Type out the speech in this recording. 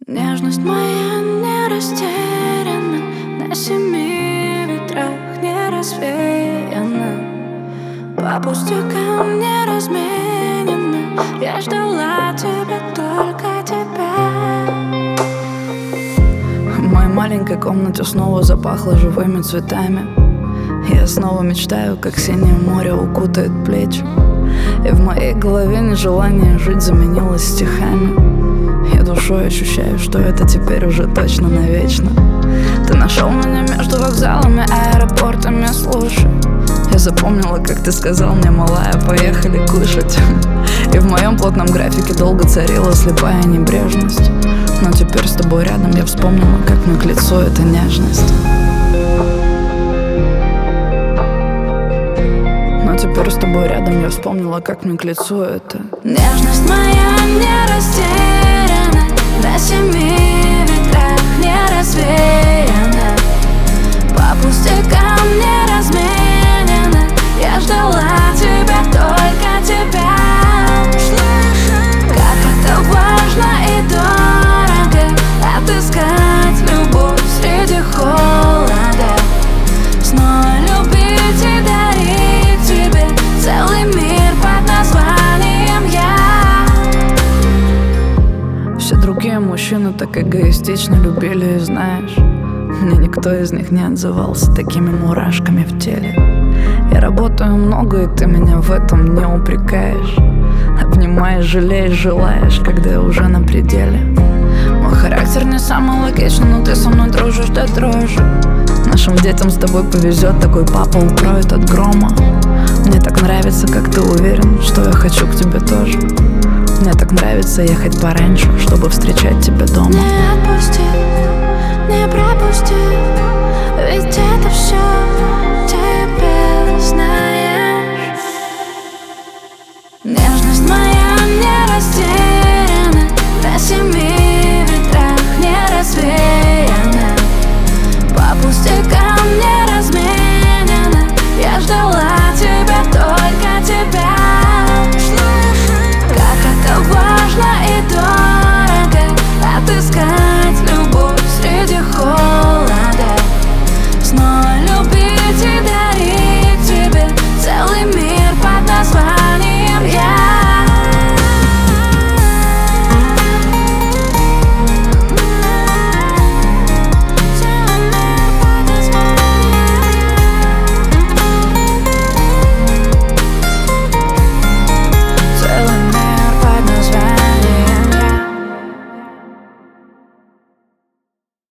Нежность моя не растеряна, на 7 ветрах не развеяна, по пустякам не разменена. Я ждала тебя, только тебя. В моей маленькой комнате снова запахло живыми цветами. Я снова мечтаю, как синее море укутает плечи, и в моей голове нежелание жить заменилось стихами. Я душой ощущаю, что это теперь уже точно навечно. Ты нашел меня между вокзалами, аэропортами, слушай. Я запомнила, как ты сказал мне: малая, поехали кушать. И в моем плотном графике долго царила слепая небрежность. Но теперь с тобой рядом я вспомнила, как мне к лицу эта нежность. Теперь с тобой рядом я вспомнила, как мне к лицу это. Нежность моя не растеряна, на 7 ветрах не развеяна, по пустякам не разменена. Я ждала тебя, только тебя. Как это важно и дорого отыскать любовь среди холода, снова любить и дарить тебе целый мир под названием я. Все другие мужчины так эгоистично любили, и знаешь, мне никто из них не отзывался такими мурашками в теле. Я работаю много, и ты меня в этом не упрекаешь. Обнимаешь, жалеешь, желаешь, когда я уже на пределе. Мой характер не самый логичный, но ты со мной дружишь до дрожи. Нашим детям с тобой повезет, такой папа укроет от грома. Мне так нравится, как ты уверен, что я хочу к тебе тоже. Мне так нравится ехать пораньше, чтобы встречать тебя дома. Не отпусти, не пропусти, ведь это все